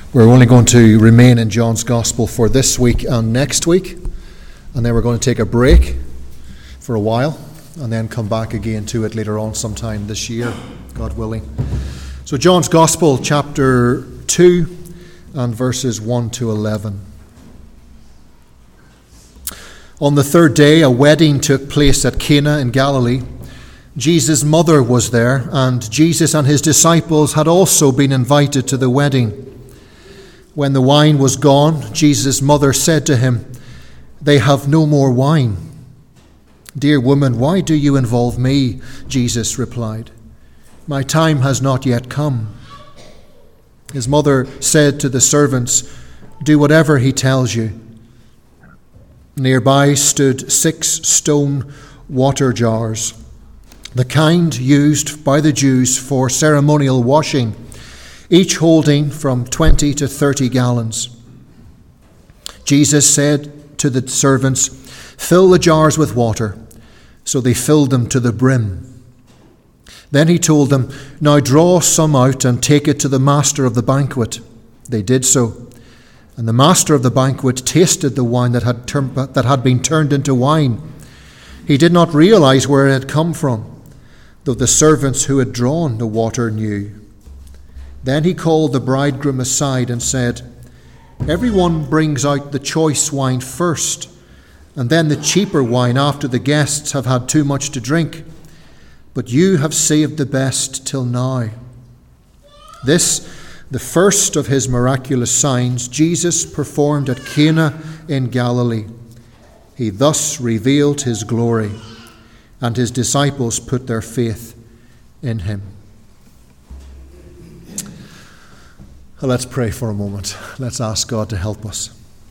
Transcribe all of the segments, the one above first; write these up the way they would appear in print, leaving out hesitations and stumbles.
We're only going to remain in John's Gospel for this week and next week, and then we're going to take a break for a while and then come back again to it later on sometime this year, God willing. So John's Gospel, chapter 2 and verses 1 to 11. On the third day, a wedding took place at Cana in Galilee. Jesus' mother was there, and Jesus and his disciples had also been invited to the wedding. When the wine was gone, Jesus' mother said to him, "They have no more wine." "Dear woman, why do you involve me?" Jesus replied. "My time has not yet come." His mother said to the servants, "Do whatever he tells you." Nearby stood 6 stone water jars, the kind used by the Jews for ceremonial washing, each holding from 20 to 30 gallons. Jesus said to the servants, "Fill the jars with water." So they filled them to the brim. Then he told them, "Now draw some out and take it to the master of the banquet." They did so. And the master of the banquet tasted the wine that had been turned into wine. He did not realize where it had come from, though the servants who had drawn the water knew. Then he called the bridegroom aside and said, "Everyone brings out the choice wine first, and then the cheaper wine after the guests have had too much to drink. But you have saved the best till now." This, the first of his miraculous signs, Jesus performed at Cana in Galilee. He thus revealed his glory, and his disciples put their faith in him. Let's pray for a moment. Let's ask God to help us.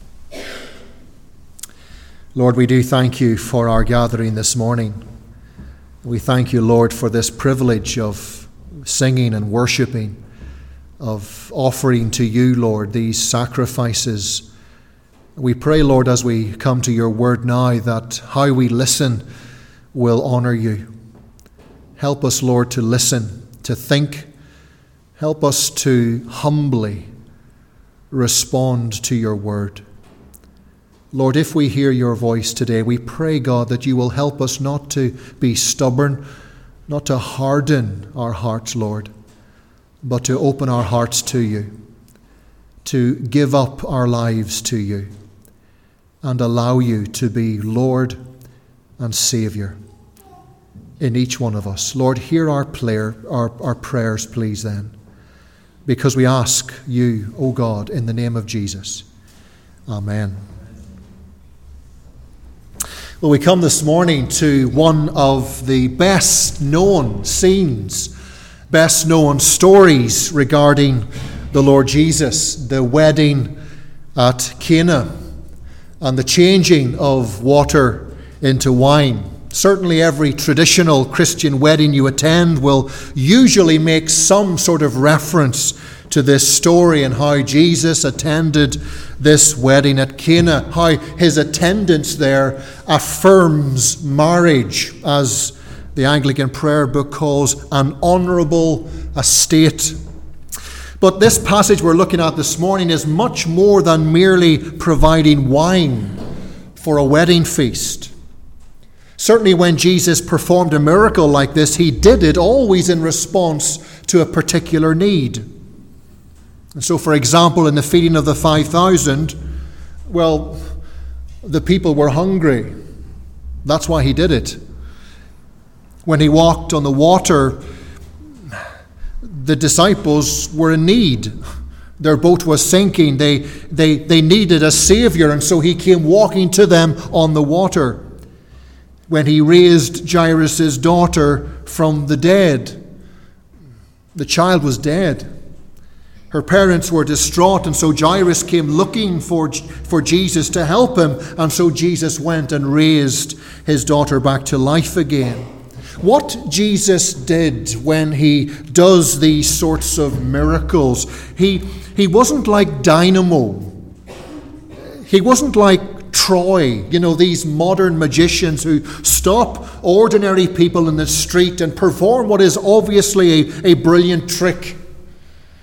Lord, we do thank you for our gathering this morning. We thank you, Lord, for this privilege of singing and worshiping, of offering to you, Lord, these sacrifices. We pray, Lord, as we come to your word now, that how we listen will honor you. Help us, Lord, to listen, to think. Help us to humbly respond to your word. Lord, if we hear your voice today, we pray, God, that you will help us not to be stubborn, not to harden our hearts, Lord, but to open our hearts to you, to give up our lives to you, and allow you to be Lord and Saviour in each one of us. Lord, hear our prayers, please, then, because we ask you, O God, in the name of Jesus. Amen. Well, we come this morning to one of the best known scenes, best known stories regarding the Lord Jesus, the wedding at Cana and the changing of water into wine. Certainly every traditional Christian wedding you attend will usually make some sort of reference to this story and how Jesus attended this wedding at Cana, how his attendance there affirms marriage, as the Anglican prayer book calls an honourable estate. But this passage we're looking at this morning is much more than merely providing wine for a wedding feast. Certainly when Jesus performed a miracle like this, he did it always in response to a particular need. And so, for example, in the feeding of the 5,000, well, the people were hungry. That's why he did it. When he walked on the water, the disciples were in need. Their boat was sinking. They needed a Savior, and so he came walking to them on the water. When he raised Jairus' daughter from the dead, the child was dead. Her parents were distraught, and so Jairus came looking for Jesus to help him, and so Jesus went and raised his daughter back to life again. What Jesus did when he does these sorts of miracles, he wasn't like dynamo. He wasn't like Troy, these modern magicians who stop ordinary people in the street and perform what is obviously a brilliant trick.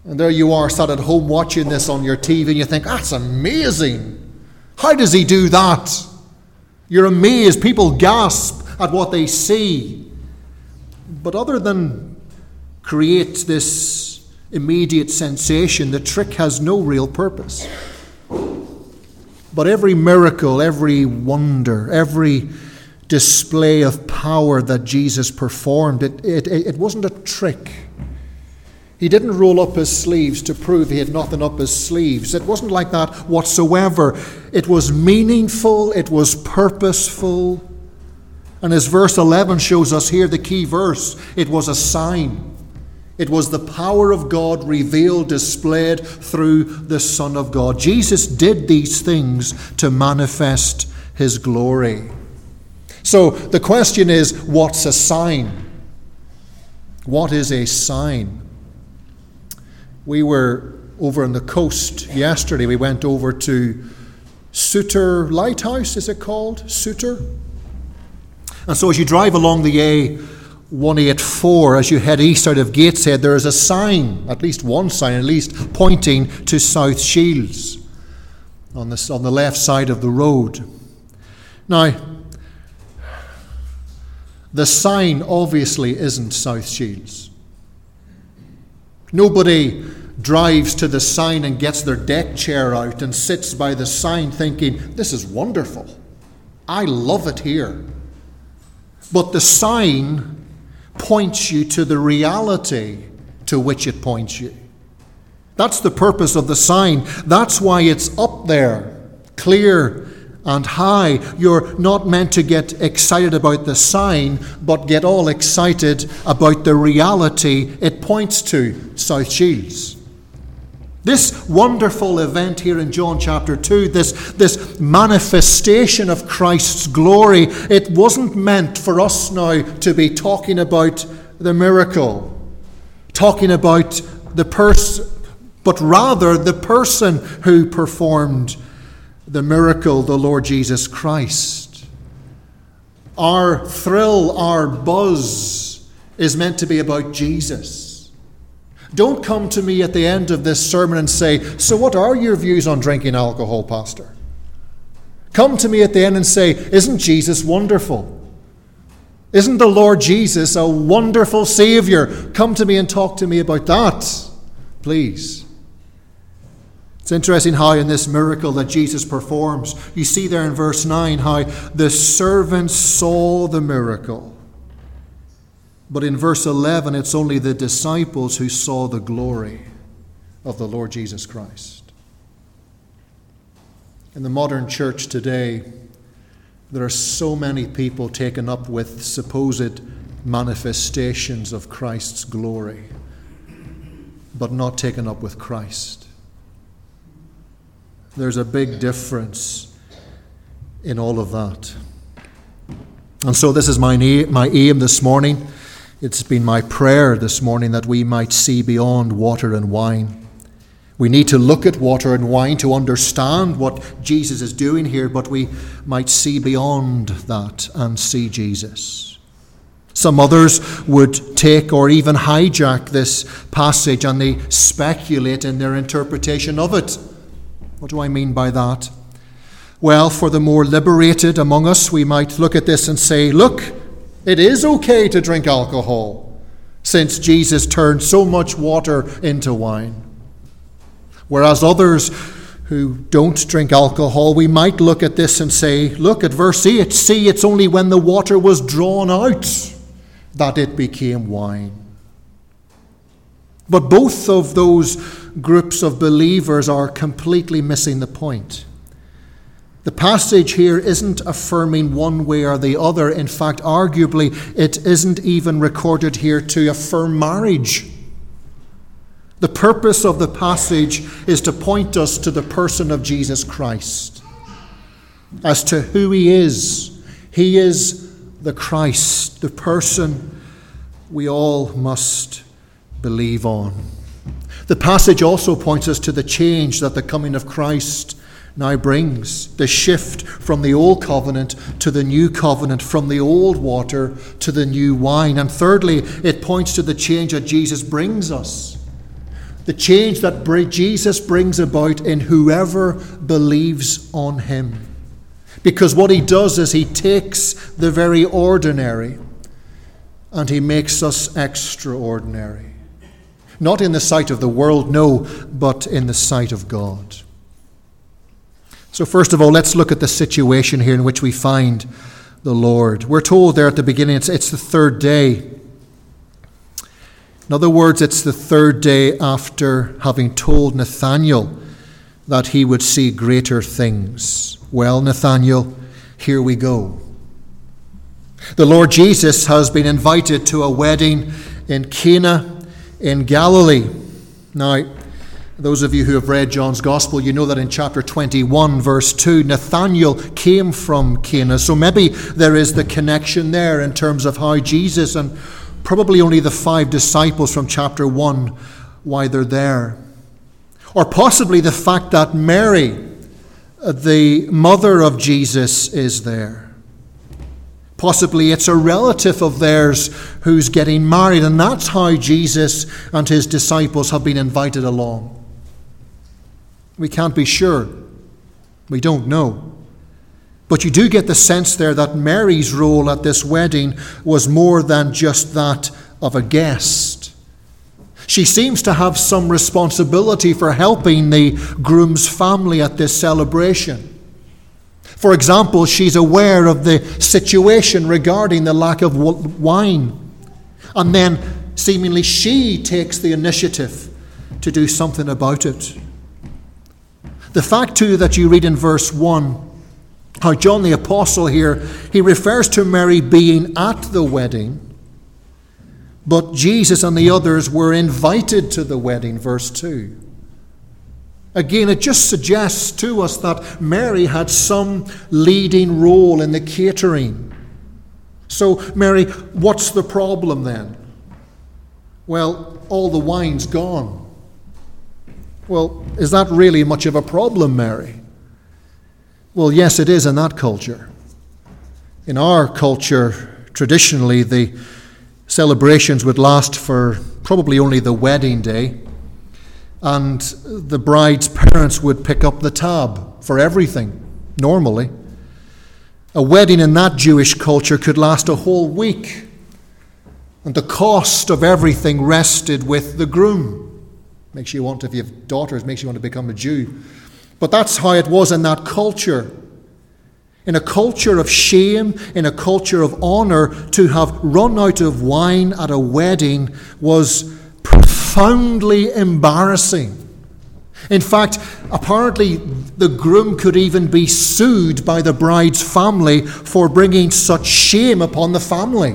And there you are, sat at home watching this on your TV, and you think, that's amazing. How does he do that? You're amazed. People gasp at what they see. But other than create this immediate sensation, the trick has no real purpose. But every miracle, every wonder, every display of power that Jesus performed, it wasn't a trick. He didn't roll up his sleeves to prove he had nothing up his sleeves. It wasn't like that whatsoever. It was meaningful, it was purposeful. And as verse 11 shows us here, the key verse, it was a sign. It was the power of God revealed, displayed through the Son of God. Jesus did these things to manifest his glory. So the question is, what's a sign? What is a sign? We were over on the coast yesterday. We went over to Sutter Lighthouse, is it called? Sutter? And so as you drive along the A184, as you head east out of Gateshead, there is a sign, at least one sign, at least pointing to South Shields on the left side of the road. Now, the sign obviously isn't South Shields. Nobody drives to the sign and gets their deck chair out and sits by the sign thinking, this is wonderful. I love it here. But the sign points you to the reality to which it points you. That's the purpose of the sign. That's why it's up there, clear and high. You're not meant to get excited about the sign, but get all excited about the reality it points to, South Shields. This wonderful event here in John chapter 2, this manifestation of Christ's glory, it wasn't meant for us now to be talking about the miracle, talking about the person, but rather the person who performed the miracle, the Lord Jesus Christ. Our thrill, our buzz is meant to be about Jesus. Don't come to me at the end of this sermon and say, so what are your views on drinking alcohol, Pastor? Come to me at the end and say, isn't Jesus wonderful? Isn't the Lord Jesus a wonderful Savior? Come to me and talk to me about that, please. It's interesting how in this miracle that Jesus performs, you see there in verse 9 how the servants saw the miracle. But in verse 11, it's only the disciples who saw the glory of the Lord Jesus Christ. In the modern church today, there are so many people taken up with supposed manifestations of Christ's glory, but not taken up with Christ. There's a big difference in all of that. And so this is my aim this morning. It's been my prayer this morning that we might see beyond water and wine. We need to look at water and wine to understand what Jesus is doing here, but we might see beyond that and see Jesus. Some others would take or even hijack this passage and they speculate in their interpretation of it. What do I mean by that? Well, for the more liberated among us, we might look at this and say, look, it is okay to drink alcohol, since Jesus turned so much water into wine. Whereas others who don't drink alcohol, we might look at this and say, look at verse 8, see, it's only when the water was drawn out that it became wine. But both of those groups of believers are completely missing the point. The passage here isn't affirming one way or the other. In fact, arguably, it isn't even recorded here to affirm marriage. The purpose of the passage is to point us to the person of Jesus Christ, as to who he is. He is the Christ, the person we all must believe on. The passage also points us to the change that the coming of Christ now brings. The shift from the old covenant to the new covenant, from the old water to the new wine. And thirdly, it points to the change that Jesus brings us. The change that Jesus brings about in whoever believes on him. Because what he does is he takes the very ordinary and he makes us extraordinary. Not in the sight of the world, no, but in the sight of God. So first of all, let's look at the situation here in which we find the Lord. We're told there at the beginning, it's the third day. In other words, it's the third day after having told Nathanael that he would see greater things. Well, Nathanael, here we go. The Lord Jesus has been invited to a wedding in Cana in Galilee. Now, those of you who have read John's Gospel, you know that in chapter 21, verse 2, Nathanael came from Cana. So maybe there is the connection there in terms of how Jesus and probably only the 5 disciples from chapter 1, why they're there. Or possibly the fact that Mary, the mother of Jesus, is there. Possibly it's a relative of theirs who's getting married, and that's how Jesus and his disciples have been invited along. We can't be sure. We don't know. But you do get the sense there that Mary's role at this wedding was more than just that of a guest. She seems to have some responsibility for helping the groom's family at this celebration. For example, she's aware of the situation regarding the lack of wine. And then, seemingly, she takes the initiative to do something about it. The fact, too, that you read in verse 1, how John the Apostle here, he refers to Mary being at the wedding, but Jesus and the others were invited to the wedding, verse 2. Again, it just suggests to us that Mary had some leading role in the catering. So, Mary, what's the problem then? Well, all the wine's gone. Well, is that really much of a problem, Mary? Well, yes, it is in that culture. In our culture, traditionally, the celebrations would last for probably only the wedding day, and the bride's parents would pick up the tab for everything, normally. A wedding in that Jewish culture could last a whole week, and the cost of everything rested with the groom. Makes you want, if you have daughters, makes you want to become a Jew. But that's how it was in that culture. In a culture of shame, in a culture of honor, to have run out of wine at a wedding was profoundly embarrassing. In fact, apparently the groom could even be sued by the bride's family for bringing such shame upon the family.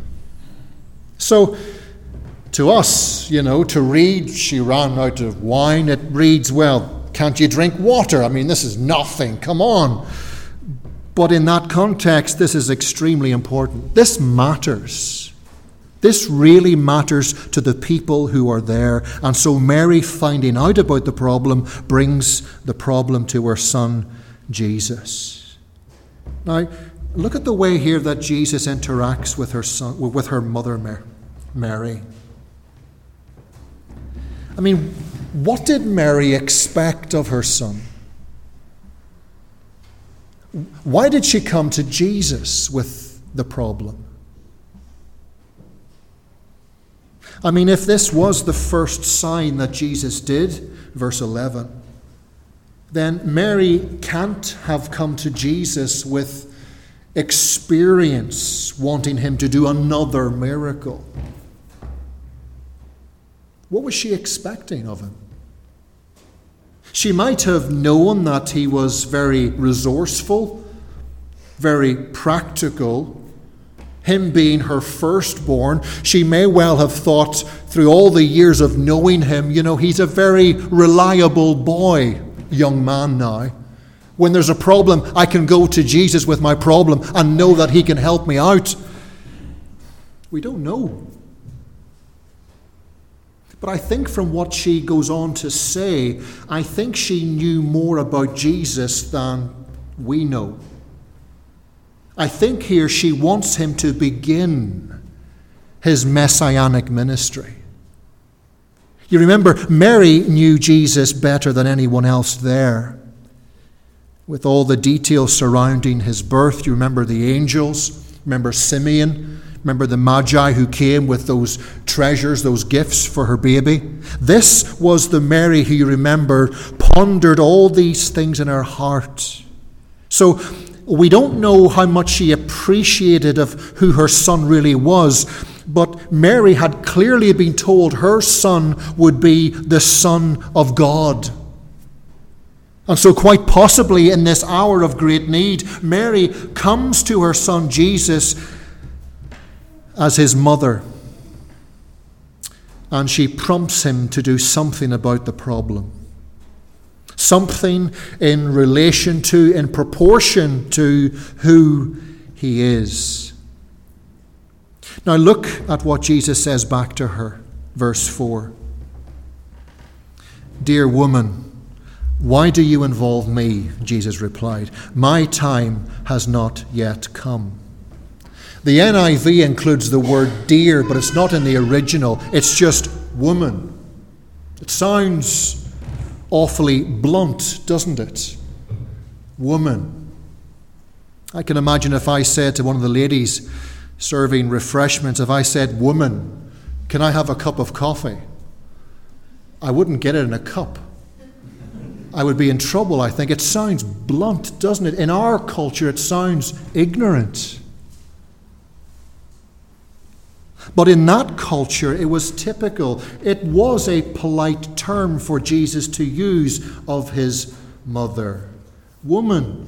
So, to us, to read, she ran out of wine, it reads, well, can't you drink water? I mean, this is nothing, come on. But in that context, this is extremely important. This matters. This really matters to the people who are there. And so Mary, finding out about the problem, brings the problem to her son, Jesus. Now, look at the way here that Jesus interacts with her mother, Mary. I mean, what did Mary expect of her son? Why did she come to Jesus with the problem? I mean, if this was the first sign that Jesus did, verse 11, then Mary can't have come to Jesus with experience, wanting him to do another miracle. What was she expecting of him? She might have known that he was very resourceful, very practical. Him being her firstborn, she may well have thought through all the years of knowing him, he's a very reliable boy, young man now. When there's a problem, I can go to Jesus with my problem and know that he can help me out. We don't know. But I think from what she goes on to say, I think she knew more about Jesus than we know. I think here she wants him to begin his messianic ministry. You remember, Mary knew Jesus better than anyone else there. With all the details surrounding his birth, you remember the angels, remember Simeon, remember the Magi who came with those treasures, those gifts for her baby. This was the Mary who, you remember, pondered all these things in her heart. So we don't know how much she appreciated of who her son really was, but Mary had clearly been told her son would be the Son of God. And so quite possibly in this hour of great need, Mary comes to her son Jesus as his mother, and she prompts him to do something about the problem. Something in relation to, in proportion to who he is. Now look at what Jesus says back to her, verse 4. "Dear woman, why do you involve me?" Jesus replied. "My time has not yet come." The NIV includes the word dear, but it's not in the original. It's just woman. It sounds awfully blunt, doesn't it? Woman. I can imagine if I said to one of the ladies serving refreshments, if I said, "Woman, can I have a cup of coffee?" I wouldn't get it in a cup. I would be in trouble, I think. It sounds blunt, doesn't it? In our culture, it sounds ignorant. But in that culture, it was typical. It was a polite term for Jesus to use of his mother. Woman.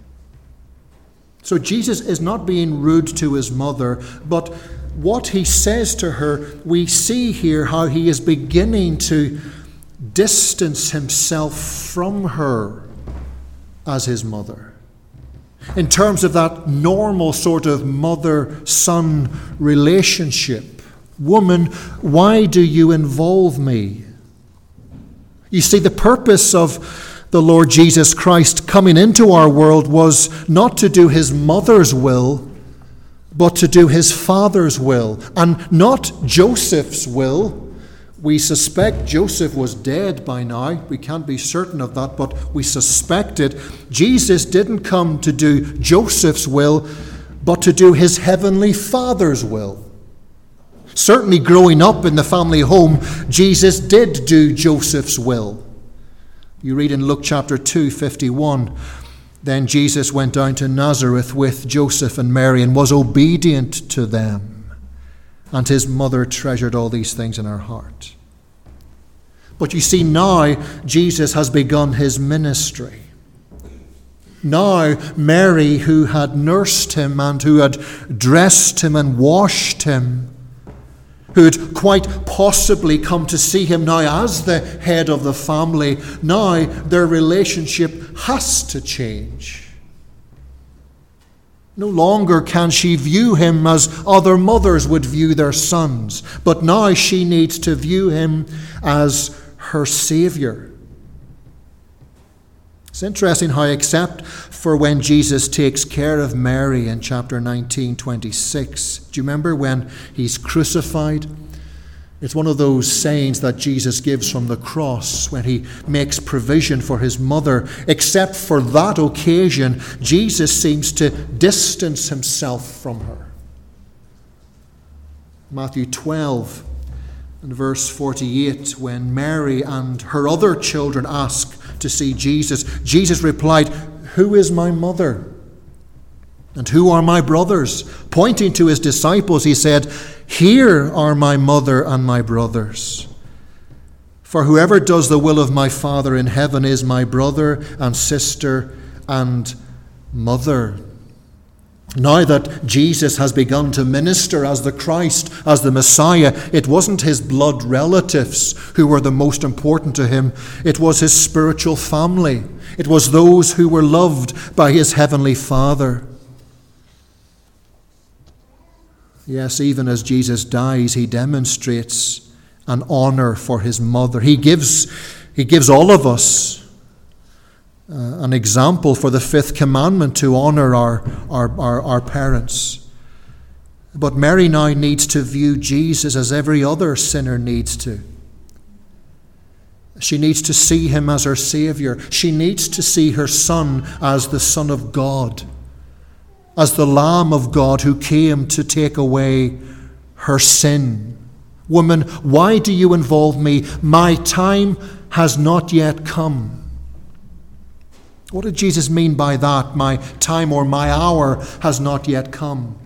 So Jesus is not being rude to his mother, but what he says to her, we see here how he is beginning to distance himself from her as his mother. In terms of that normal sort of mother-son relationship. "Woman, why do you involve me?" You see, the purpose of the Lord Jesus Christ coming into our world was not to do his mother's will, but to do his Father's will, and not Joseph's will. We suspect Joseph was dead by now. We can't be certain of that, but we suspect it. Jesus didn't come to do Joseph's will, but to do his heavenly Father's will. Certainly growing up in the family home, Jesus did do Joseph's will. You read in Luke chapter 2:51, "Then Jesus went down to Nazareth with Joseph and Mary and was obedient to them. And his mother treasured all these things in her heart." But you see, now Jesus has begun his ministry. Now Mary, who had nursed him and who had dressed him and washed him, who had quite possibly come to see him now as the head of the family, now their relationship has to change. No longer can she view him as other mothers would view their sons, but now she needs to view him as her Savior. It's interesting how, except for when Jesus takes care of Mary in chapter 19:26, do you remember when he's crucified? It's one of those sayings that Jesus gives from the cross when he makes provision for his mother. Except for that occasion, Jesus seems to distance himself from her. Matthew 12 and verse 48, when Mary and her other children ask to see Jesus, Jesus replied, "Who is my mother? And who are my brothers?" Pointing to his disciples, he said, "Here are my mother and my brothers. For whoever does the will of my Father in heaven is my brother and sister and mother." Now that Jesus has begun to minister as the Christ, as the Messiah, it wasn't his blood relatives who were the most important to him. It was his spiritual family. It was those who were loved by his heavenly Father. Yes, even as Jesus dies, he demonstrates an honor for his mother. He gives all of us an example for the fifth commandment to honor our parents. But Mary now needs to view Jesus as every other sinner needs to. She needs to see him as her Savior. She needs to see her Son as the Son of God, as the Lamb of God who came to take away her sin. Woman, why do you involve me? My time has not yet come. What did Jesus mean by that? My time or my hour has not yet come.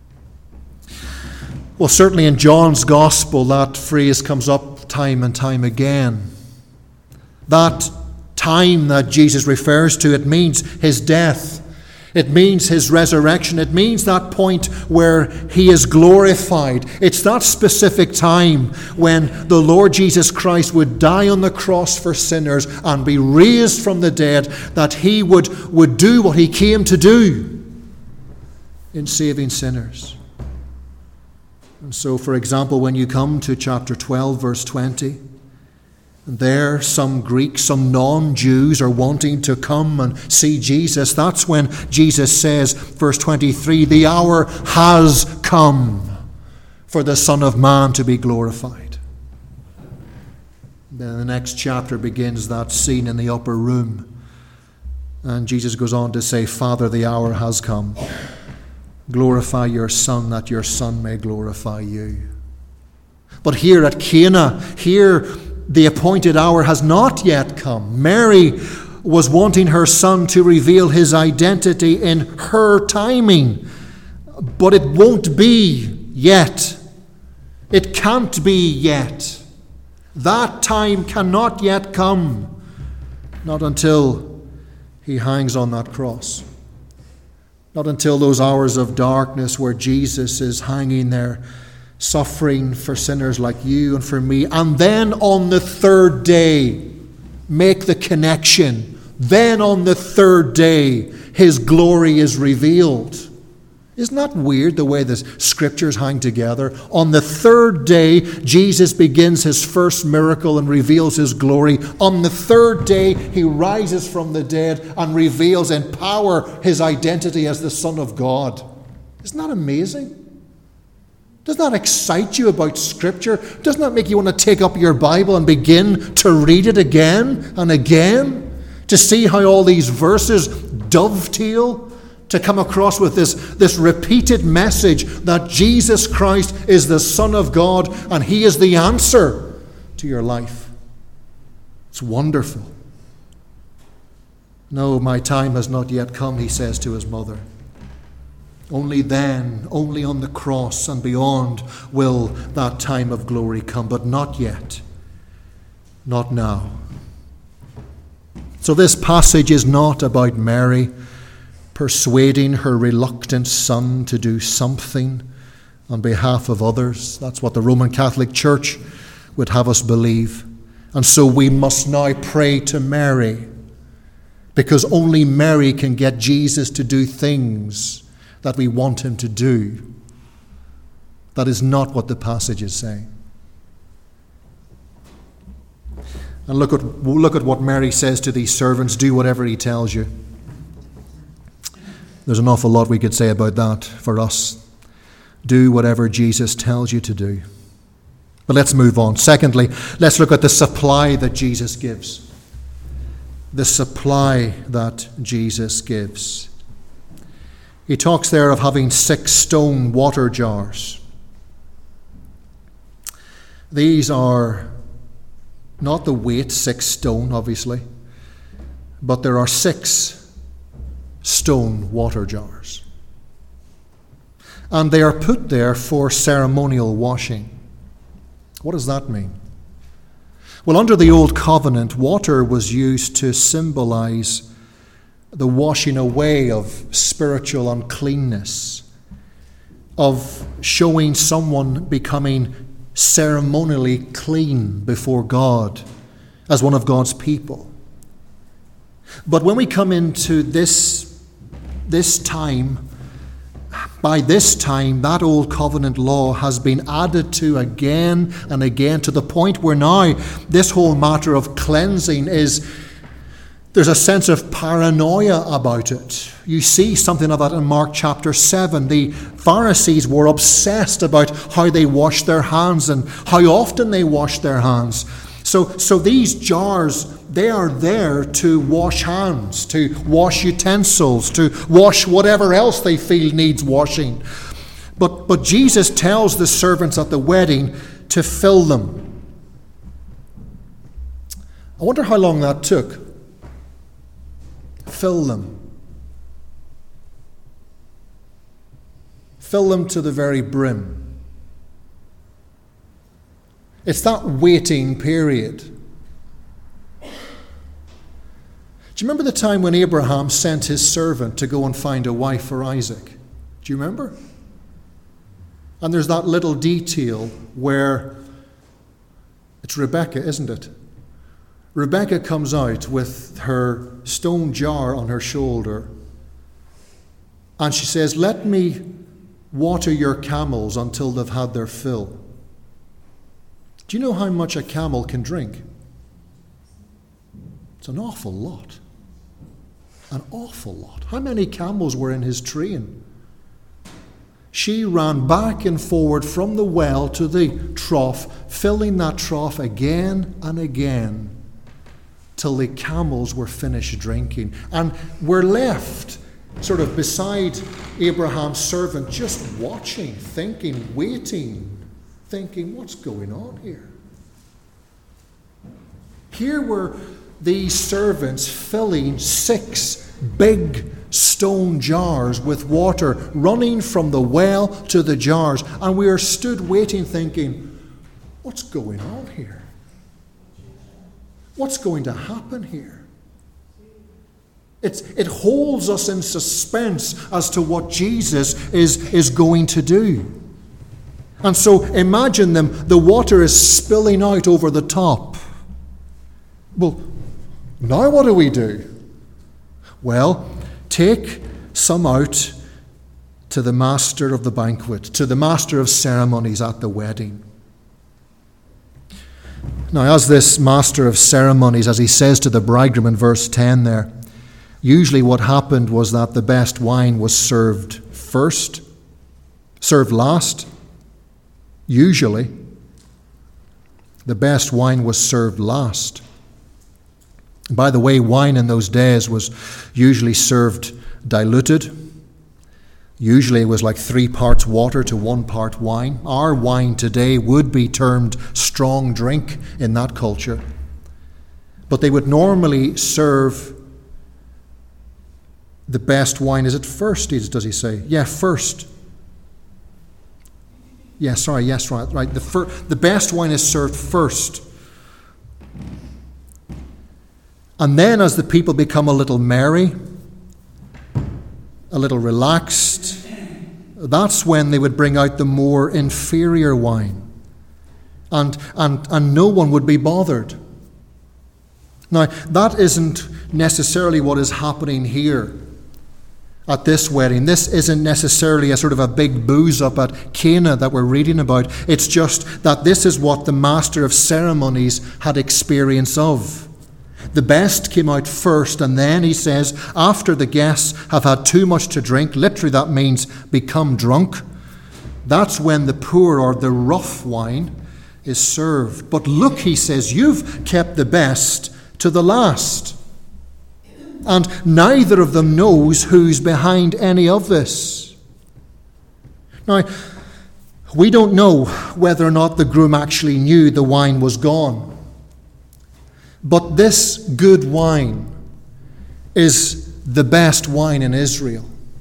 Well, certainly in John's Gospel, that phrase comes up time and time again. That time that Jesus refers to, it means his death. It means his resurrection. It means that point where he is glorified. It's that specific time when the Lord Jesus Christ would die on the cross for sinners and be raised from the dead, that he would do what he came to do in saving sinners. And so, for example, when you come to chapter 12, verse 20, there some Greeks, some non-Jews are wanting to come and see Jesus. That's when Jesus says, verse 23, the hour has come for the Son of Man to be glorified. Then the next chapter begins that scene in the upper room. And Jesus goes on to say, Father, the hour has come. Glorify your Son, that your Son may glorify you. But here at Cana, here the appointed hour has not yet come. Mary was wanting her Son to reveal his identity in her timing. But it won't be yet. It can't be yet. That time cannot yet come. Not until he hangs on that cross. Not until those hours of darkness where Jesus is hanging there, suffering for sinners like you and for me. And then on the third day, make the connection. Then on the third day, his glory is revealed. Isn't that weird, the way the scriptures hang together? On the third day, Jesus begins his first miracle and reveals his glory. On the third day, he rises from the dead and reveals in power his identity as the Son of God. Isn't that amazing? Doesn't that excite you about Scripture? Doesn't that make you want to take up your Bible and begin to read it again and again? To see how all these verses dovetail? To come across with this repeated message that Jesus Christ is the Son of God and he is the answer to your life. It's wonderful. No, my time has not yet come, he says to his mother. Only then, only on the cross and beyond will that time of glory come, but not yet. Not now. So this passage is not about Mary persuading her reluctant son to do something on behalf of others. That's what the Roman Catholic Church would have us believe. And so we must now pray to Mary, because only Mary can get Jesus to do things that we want him to do. That is not what the passage is saying. And look at what Mary says to these servants: do whatever he tells you. There's an awful lot we could say about that for us. Do whatever Jesus tells you to do. But let's move on. Secondly, let's look at the supply that Jesus gives. The supply that Jesus gives. He talks there of having 6 stone water jars. These are not the weight 6 stone, obviously, but there are 6 stone water jars. And they are put there for ceremonial washing. What does that mean? Well, under the Old Covenant, water was used to symbolize the washing away of spiritual uncleanness, of showing someone becoming ceremonially clean before God as one of God's people. But when we come into this time, by this time, that Old Covenant law has been added to again and again, to the point where now this whole matter of cleansing there's a sense of paranoia about it. You see something of that in Mark chapter 7. The Pharisees were obsessed about how they washed their hands and how often they washed their hands. So these jars, they are there to wash hands, to wash utensils, to wash whatever else they feel needs washing. But Jesus tells the servants at the wedding to fill them. I wonder how long that took. Fill them. Fill them to the very brim. It's that waiting period. Do you remember the time when Abraham sent his servant to go and find a wife for Isaac? Do you remember? And there's that little detail where it's Rebecca, isn't it? Rebecca comes out with her stone jar on her shoulder, and she says, "Let me water your camels until they've had their fill." Do you know how much a camel can drink? It's an awful lot. An awful lot. How many camels were in his train? She ran back and forward from the well to the trough, filling that trough again and again till the camels were finished drinking. And we're left sort of beside Abraham's servant, just watching, thinking, waiting, thinking, what's going on here? Here were these servants filling 6 big stone jars with water, running from the well to the jars. And we are stood waiting, thinking, what's going on here? What's going to happen here? It holds us in suspense as to what Jesus is going to do. And so imagine the water is spilling out over the top. Well, now what do we do? Well, take some out to the master of the banquet, to the master of ceremonies at the wedding. Now, as this master of ceremonies, as he says to the bridegroom in verse 10 there, usually what happened was that the best wine was served last. Usually, the best wine was served last. By the way, wine in those days was usually served diluted. Usually it was like 3 parts water to 1 part wine. Our wine today would be termed strong drink in that culture. But they would normally serve the best wine. Is it first, does he say? Yeah, first. Yes, right. The best wine is served first. And then as the people become a little merry, a little relaxed, that's when they would bring out the more inferior wine. And no one would be bothered. Now, that isn't necessarily what is happening here at this wedding. This isn't necessarily a sort of a big booze up at Cana that we're reading about. It's just that this is what the master of ceremonies had experience of. The best came out first, and then he says, after the guests have had too much to drink, literally that means become drunk, that's when the poor or the rough wine is served. But look, he says, you've kept the best to the last. And neither of them knows who's behind any of this. Now, we don't know whether or not the groom actually knew the wine was gone. But this good wine is the best wine in Israel.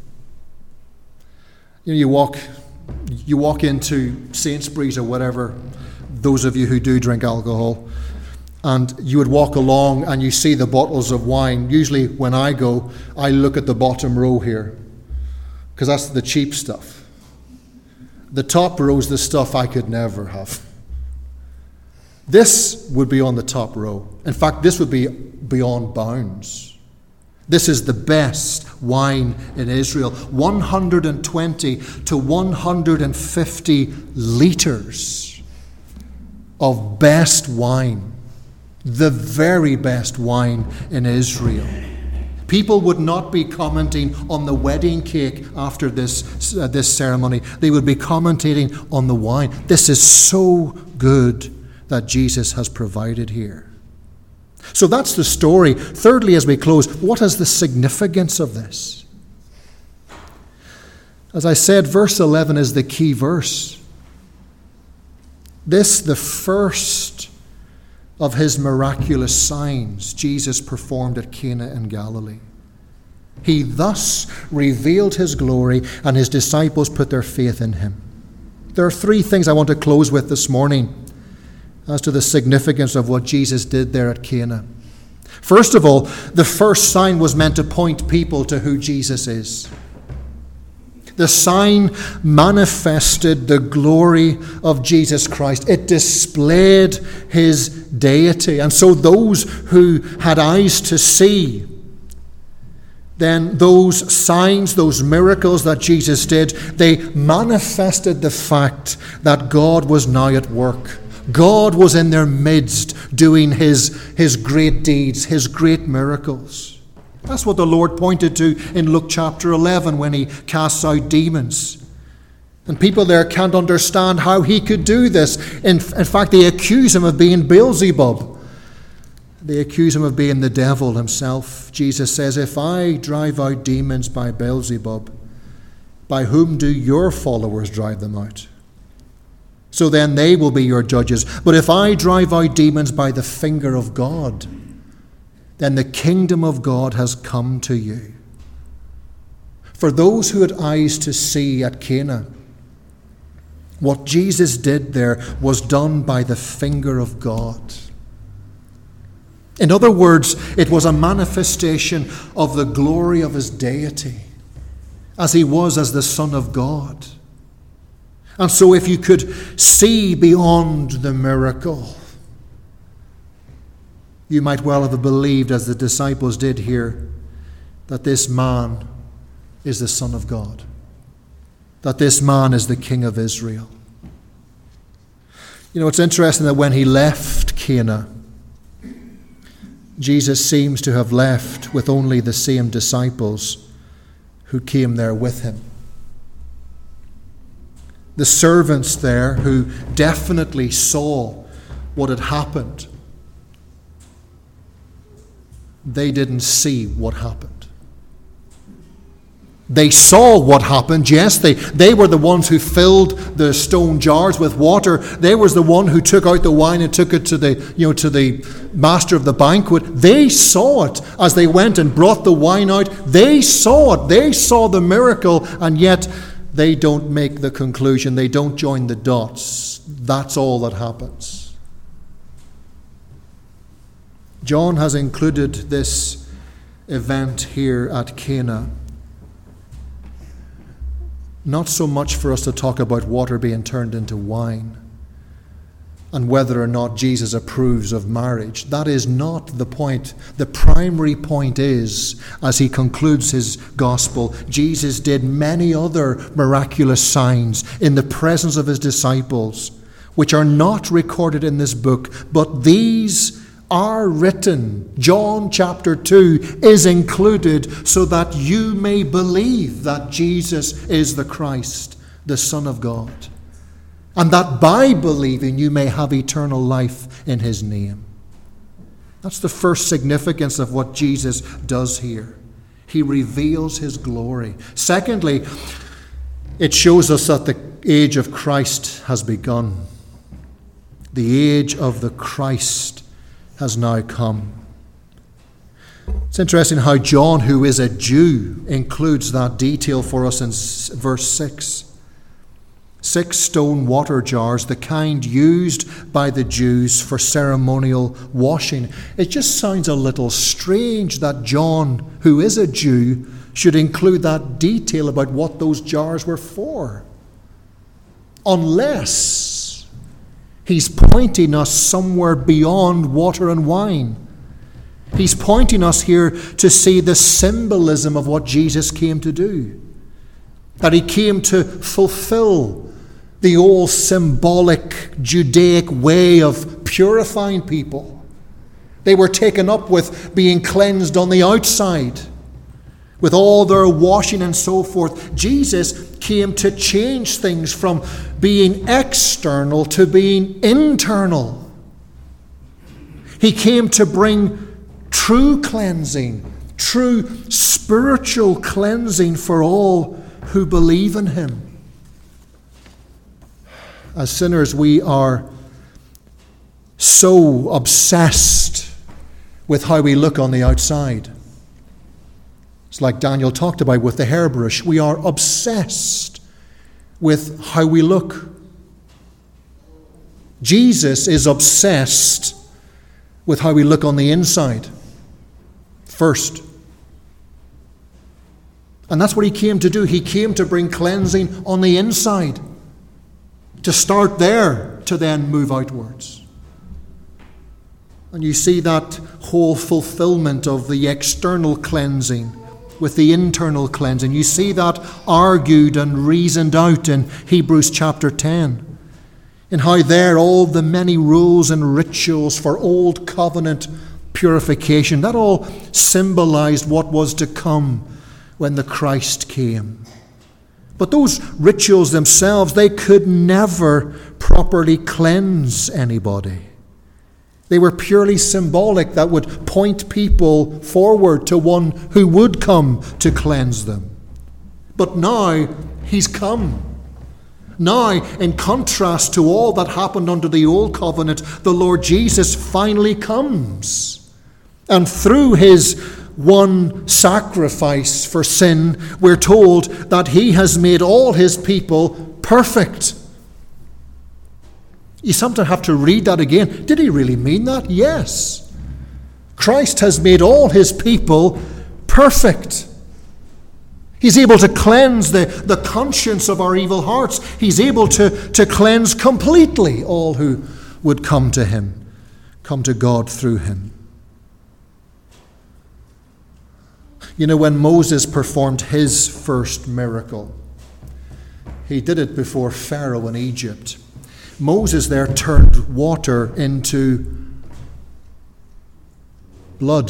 You walk into Sainsbury's or whatever, those of you who do drink alcohol, and you would walk along and you see the bottles of wine. Usually when I go, I look at the bottom row here, because that's the cheap stuff. The top row is the stuff I could never have. This would be on the top row. In fact, this would be beyond bounds. This is the best wine in Israel. 120 to 150 litres of best wine. The very best wine in Israel. People would not be commenting on the wedding cake after this ceremony. They would be commentating on the wine. This is so good. that Jesus has provided here. So that's the story. Thirdly, as we close, what is the significance of this? As I said, verse 11 is the key verse. This, the first of his miraculous signs, Jesus performed at Cana in Galilee. He thus revealed his glory, and his disciples put their faith in him. There are three things I want to close with this morning as to the significance of what Jesus did there at Cana. First of all, the first sign was meant to point people to who Jesus is. The sign manifested the glory of Jesus Christ. It displayed his deity. And so those who had eyes to see, then those signs, those miracles that Jesus did, they manifested the fact that God was now at work. God was in their midst doing his great deeds, his great miracles. That's what the Lord pointed to in Luke chapter 11 when he casts out demons. And people there can't understand how he could do this. In fact, they accuse him of being Beelzebub. They accuse him of being the devil himself. Jesus says, if I drive out demons by Beelzebub, by whom do your followers drive them out? So then they will be your judges. But if I drive out demons by the finger of God, then the kingdom of God has come to you. For those who had eyes to see at Cana, what Jesus did there was done by the finger of God. In other words, it was a manifestation of the glory of his deity, as he was as the Son of God. And so if you could see beyond the miracle, you might well have believed, as the disciples did here, that this man is the Son of God, that this man is the King of Israel. You know, it's interesting that when he left Cana, Jesus seems to have left with only the same disciples who came there with him. The servants there who definitely saw what had happened, they didn't see what happened. They saw what happened, yes. They were the ones who filled the stone jars with water. They was the one who took out the wine and took it to the master of the banquet. They saw it as they went and brought the wine out. They saw it. They saw the miracle, and yet they don't make the conclusion. They don't join the dots. That's all that happens. John has included this event here at Cana, not so much for us to talk about water being turned into wine and whether or not Jesus approves of marriage. That is not the point. The primary point is, as he concludes his gospel, Jesus did many other miraculous signs in the presence of his disciples, which are not recorded in this book, but these are written. John chapter 2 is included so that you may believe that Jesus is the Christ, the Son of God, and that by believing you may have eternal life in his name. That's the first significance of what Jesus does here. He reveals his glory. Secondly, it shows us that the age of Christ has begun. The age of the Christ has now come. It's interesting how John, who is a Jew, includes that detail for us in verse 6. 6 stone water jars, the kind used by the Jews for ceremonial washing. It just sounds a little strange that John, who is a Jew, should include that detail about what those jars were for. Unless he's pointing us somewhere beyond water and wine. He's pointing us here to see the symbolism of what Jesus came to do. That he came to fulfill the old symbolic Judaic way of purifying people. They were taken up with being cleansed on the outside, with all their washing and so forth. Jesus came to change things from being external to being internal. He came to bring true cleansing, true spiritual cleansing for all who believe in him. As sinners, we are so obsessed with how we look on the outside. It's like Daniel talked about with the hairbrush. We are obsessed with how we look. Jesus is obsessed with how we look on the inside first. And that's what he came to do. He came to bring cleansing on the inside. To start there, to then move outwards. And you see that whole fulfillment of the external cleansing with the internal cleansing. You see that argued and reasoned out in Hebrews chapter 10. In how there all the many rules and rituals for old covenant purification, that all symbolized what was to come when the Christ came. But those rituals themselves, they could never properly cleanse anybody. They were purely symbolic that would point people forward to one who would come to cleanse them. But now he's come. Now, in contrast to all that happened under the old covenant, the Lord Jesus finally comes. And through his one sacrifice for sin, we're told that he has made all his people perfect. You sometimes have to read that again. Did he really mean that? Yes. Christ has made all his people perfect. He's able to cleanse the conscience of our evil hearts. He's able to cleanse completely all who would come to him, come to God through him. You know, when Moses performed his first miracle, he did it before Pharaoh in Egypt. Moses there turned water into blood.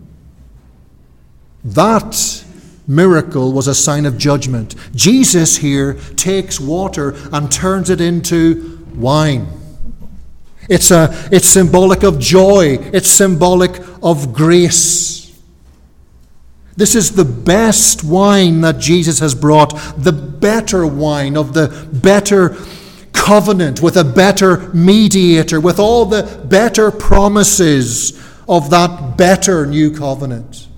That miracle was a sign of judgment. Jesus here takes water and turns it into wine. It's symbolic of joy. It's symbolic of grace. This is the best wine that Jesus has brought, the better wine of the better covenant, with a better mediator, with all the better promises of that better new covenant.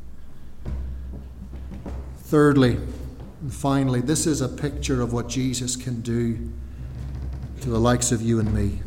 Thirdly, and finally, this is a picture of what Jesus can do to the likes of you and me.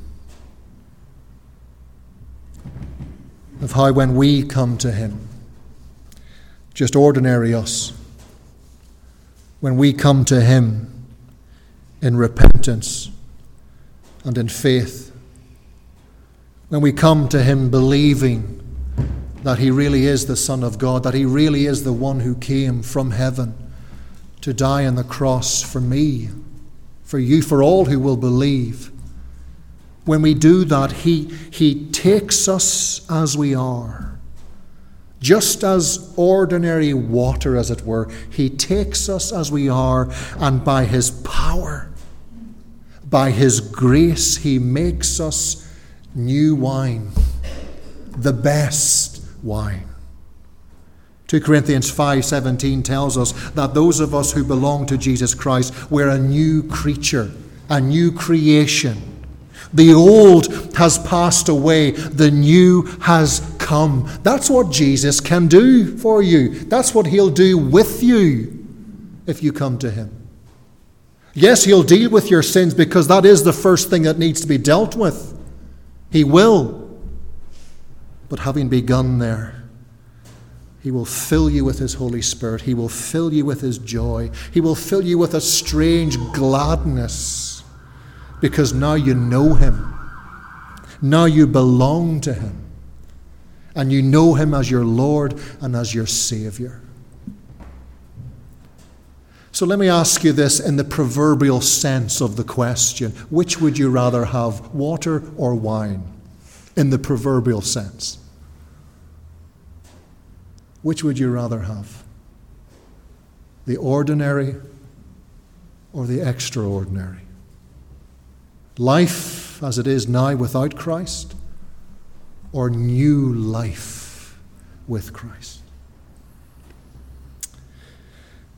Of how when we come to him, just ordinary us, when we come to him in repentance and in faith, when we come to him believing that he really is the Son of God, that he really is the one who came from heaven to die on the cross for me, for you, for all who will believe. When we do that, he takes us as we are. Just as ordinary water, as it were, he takes us as we are, and by his power, by his grace, he makes us new wine, the best wine. 2 Corinthians 5:17 tells us that those of us who belong to Jesus Christ, we're a new creature, a new creation. The old has passed away, the new has come. That's what Jesus can do for you. That's what he'll do with you if you come to him. Yes, he'll deal with your sins, because that is the first thing that needs to be dealt with. He will. But having begun there, he will fill you with his Holy Spirit. He will fill you with his joy. He will fill you with a strange gladness, because now you know him. Now you belong to him. And you know him as your Lord and as your Savior. So let me ask you this in the proverbial sense of the question. Which would you rather have, water or wine? In the proverbial sense. Which would you rather have? The ordinary or the extraordinary? Life as it is now without Christ, or new life with Christ.